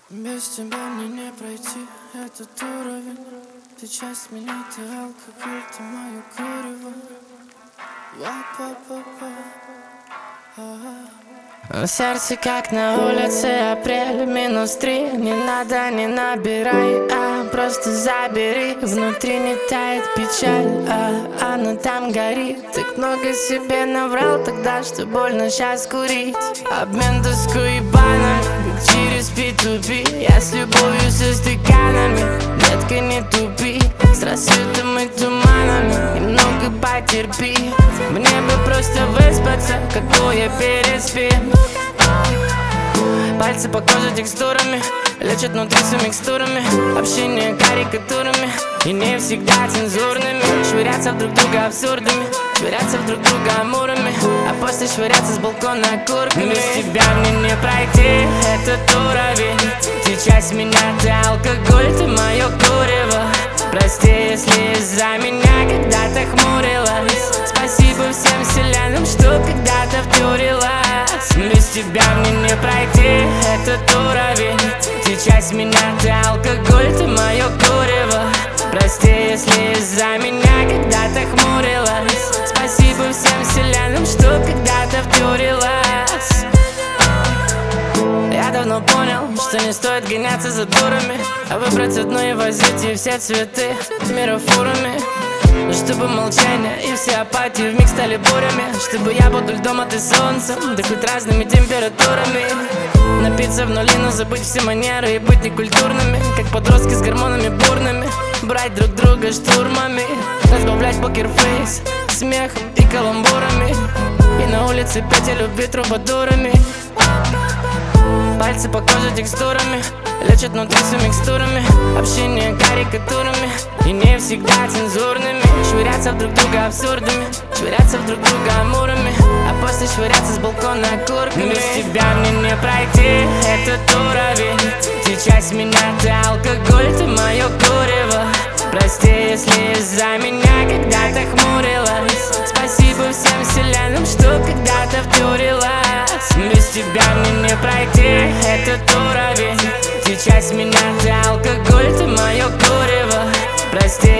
Без тебя мне не пройти этот уровень. Ты часть меня, ты алкоголь, ты мое курево. В сердце как на улице апрель, -3. Не надо, не набирай, просто забери. Внутри не тает печаль, она там горит. Так много себе наврал тогда, что больно сейчас курить. Обмен тоской и банами, как через P2P. Я с любовью со стаканами, детка не тупи. С рассветом и туманами, немного потерпи. Мне бы просто выспаться, как двое переспим. Пальцы по коже текстурами, лечат нутрисы микстурами. Общение карикатурами и не всегда цензурными. Швыряться в друг друга абсурдами, швыряться в друг друга амурами, а после швыряться с балкона окурками. Без тебя мне не пройти этот уровень. Ты часть меня, ты алкоголь, ты мое курево. Прости, если из-за меня когда-то хмурилась. Спасибо всем вселенным, что когда-то втюрилась. Без тебя мне не пройти этот уровень. Ты часть меня, ты алкоголь, ты мое курево. Прости, если из-за меня когда-то хмурилась. Спасибо всем вселенным, что когда-то втюрилась. Я давно понял, что не стоит гоняться за дурами, а выбрать одно и возить и все цветы мира фурами. Чтобы молчание и все апатии вмиг стали бурями. Чтобы я буду льдом, а ты солнцем, да хоть разными температурами. Напиться в нули, но забыть все манеры и быть некультурными, как подростки с гормонами бурными. Брать друг друга штурмами, разбавлять покерфейс смехом и каламбурами. И на улице петь о любви трубадурами. Пальцы по коже текстурами, лечат нутрисы микстурами. Общение карикатурами и не всегда цензурными. Швыряться в друг друга абсурдами, швыряться в друг друга амурами, а после швыряться с балкона окурками. Без тебя мне не пройти этот уровень. Ты часть меня, ты алкоголь, ты мое курево. Прости, если из-за меня когда-то хмурилась. Спасибо всем вселенным, что когда-то втюрилась. Без тебя мне не пройти этот уровень. Ты часть меня, ты алкоголь, ты мое курево. Прости,